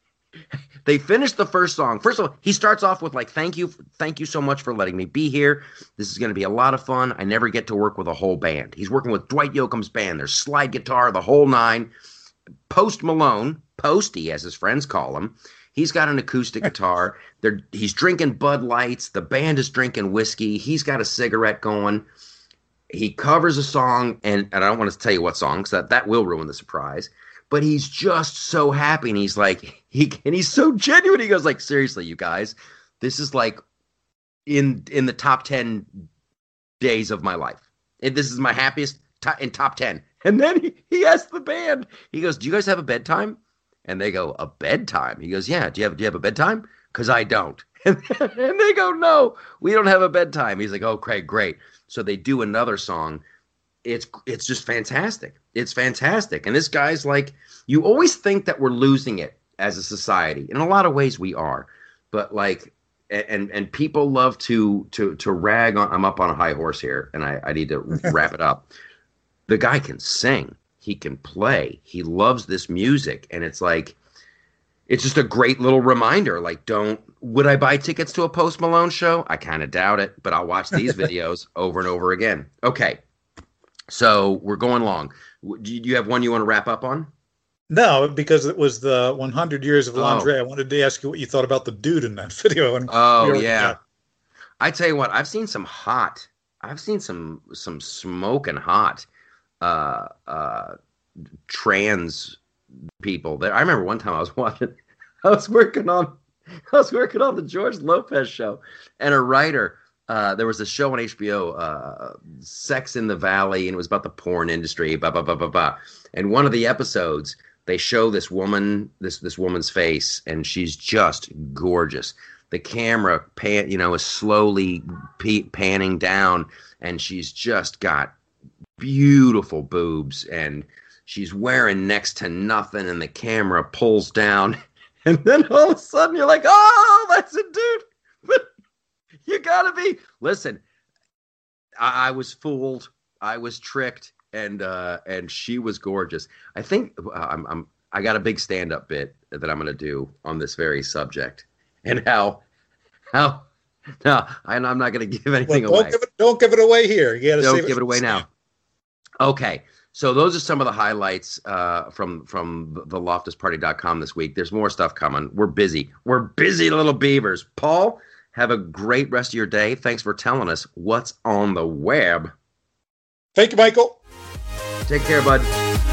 they finished the first song. First of all, he starts off with like, thank you so much for letting me be here. This is going to be a lot of fun. I never get to work with a whole band. He's working with Dwight Yoakam's band. There's slide guitar, the whole nine. Post Malone, Posty as his friends call him, he's got an acoustic guitar. He's drinking Bud Lights. The band is drinking whiskey. He's got a cigarette going. He covers a song, and I don't want to tell you what song, because that will ruin the surprise. But he's just so happy, and he's like, he's so genuine. He goes like, seriously, you guys, this is like in the top 10 days of my life. This is my happiest in top 10. And then he asked the band, he goes, do you guys have a bedtime? And they go, a bedtime? He goes, yeah. Do you have a bedtime? Because I don't. And they go, no, we don't have a bedtime. He's like, okay, great. So they do another song. It's just fantastic. It's fantastic. And this guy's like, you always think that we're losing it as a society. In a lot of ways we are. But like, and people love to rag on, I'm up on a high horse here, and I need to wrap it up. The guy can sing. He can play. He loves this music. And it's like, it's just a great little reminder. Like, would I buy tickets to a Post Malone show? I kind of doubt it, but I'll watch these videos over and over again. Okay. So we're going long. Do you have one you want to wrap up on? No, because it was the 100 Years of Lingerie. I wanted to ask you what you thought about the dude in that video. And yeah. I tell you what, I've seen some smoking hot trans people that I remember one time I was working on the George Lopez show, and a writer, there was a show on HBO, Sex in the Valley, and it was about the porn industry, blah, blah, blah, blah, blah. And one of the episodes, they show this woman, this woman's face, and she's just gorgeous. The camera is slowly panning down, and she's just got beautiful boobs, and she's wearing next to nothing, and the camera pulls down, and then all of a sudden you're like, oh, that's a dude. But you gotta be. Listen, I was fooled. I was tricked, and she was gorgeous. I think I got a big stand-up bit that I'm gonna do on this very subject, and how. No, I'm not gonna give anything away. Don't give it away here. You gotta don't give it away now. Okay. So those are some of the highlights from the LoftusParty.com this week. There's more stuff coming. We're busy. We're busy little beavers. Paul, have a great rest of your day. Thanks for telling us what's on the web. Thank you, Michael. Take care, bud.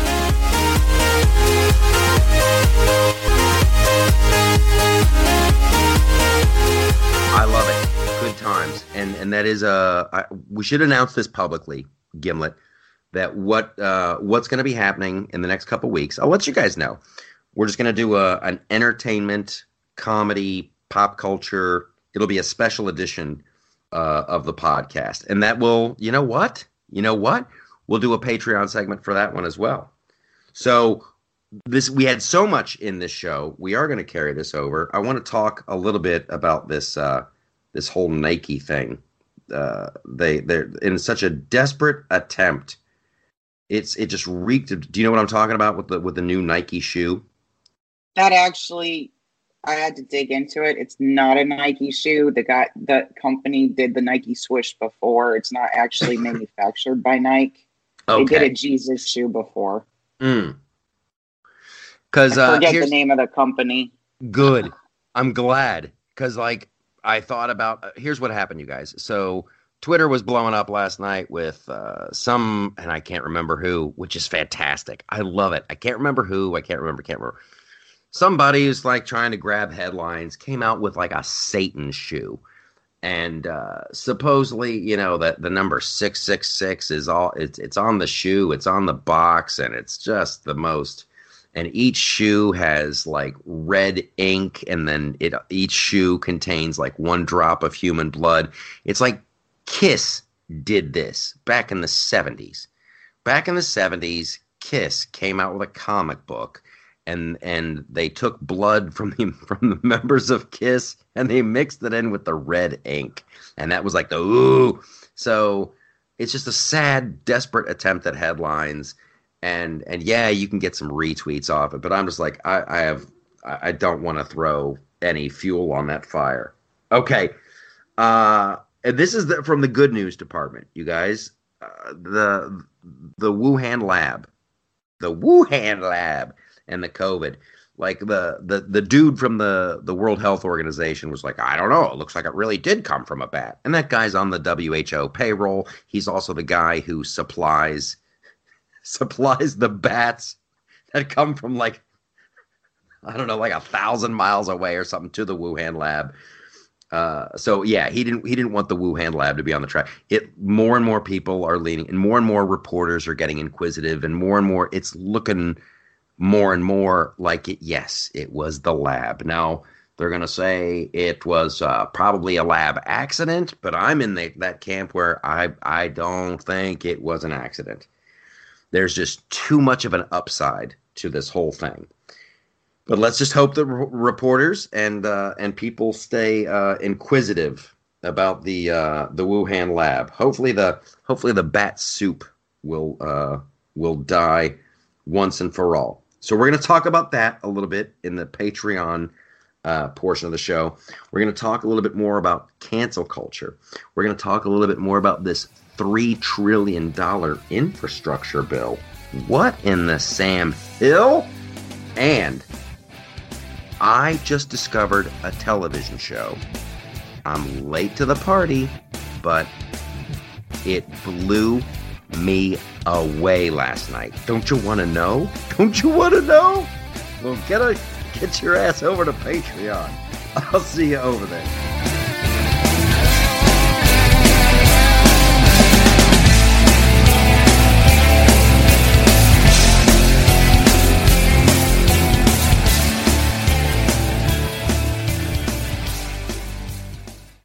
I love it. Good times. And that is we should announce this publicly, Gimlet, that what's going to be happening in the next couple weeks. I'll let you guys know. We're just going to do an entertainment, comedy, pop culture. It'll be a special edition of the podcast. And that will, you know what? We'll do a Patreon segment for that one as well. So we had so much in this show. We are going to carry this over. I want to talk a little bit about this whole Nike thing. They're in such a desperate attempt it just reeked of, do you know what I'm talking about with the new Nike shoe? That actually, I had to dig into it. It's not a Nike shoe. The company did the Nike swoosh before. It's not actually manufactured by Nike. Okay. They did a Jesus shoe before. Because I forget the name of the company. Good. I'm glad, because like I thought about. Here's what happened, you guys. So Twitter was blowing up last night with and I can't remember who, which is fantastic. I love it. I can't remember who. I can't remember. Somebody who's like trying to grab headlines came out with like a Satan shoe. And supposedly, you know, that the number 666 is it's on the shoe, it's on the box, and it's just the most. And each shoe has like red ink, and then each shoe contains like 1 drop of human blood. It's like Kiss did this back in the 70s. Back in the 70s, Kiss came out with a comic book. And they took blood from the members of Kiss and they mixed it in with the red ink, and that was like the ooh. So it's just a sad, desperate attempt at headlines, and yeah, you can get some retweets off it, but I'm just like I don't want to throw any fuel on that fire. Okay, and this is from the good news department, you guys. The Wuhan lab, and the COVID, like the dude from the World Health Organization was like, I don't know, it looks like it really did come from a bat. And that guy's on the WHO payroll. He's also the guy who supplies the bats that come from like, I don't know, like 1,000 miles away or something to the Wuhan lab. So yeah, he didn't want the Wuhan lab to be on the track. More and more people are leaning, and more reporters are getting inquisitive, and more it's looking more and more like it was the lab. Now, they're going to say it was probably a lab accident, but I'm in that camp where I don't think it was an accident. There's just too much of an upside to this whole thing. But let's just hope that reporters and people stay inquisitive about the Wuhan lab. Hopefully the bat soup will die once and for all. So we're going to talk about that a little bit in the Patreon portion of the show. We're going to talk a little bit more about cancel culture. We're going to talk a little bit more about this $3 trillion infrastructure bill. What in the Sam Hill? And I just discovered a television show. I'm late to the party, but it blew me away last night. Don't you want to know? Don't you want to know? Well, get your ass over to Patreon. I'll see you over there.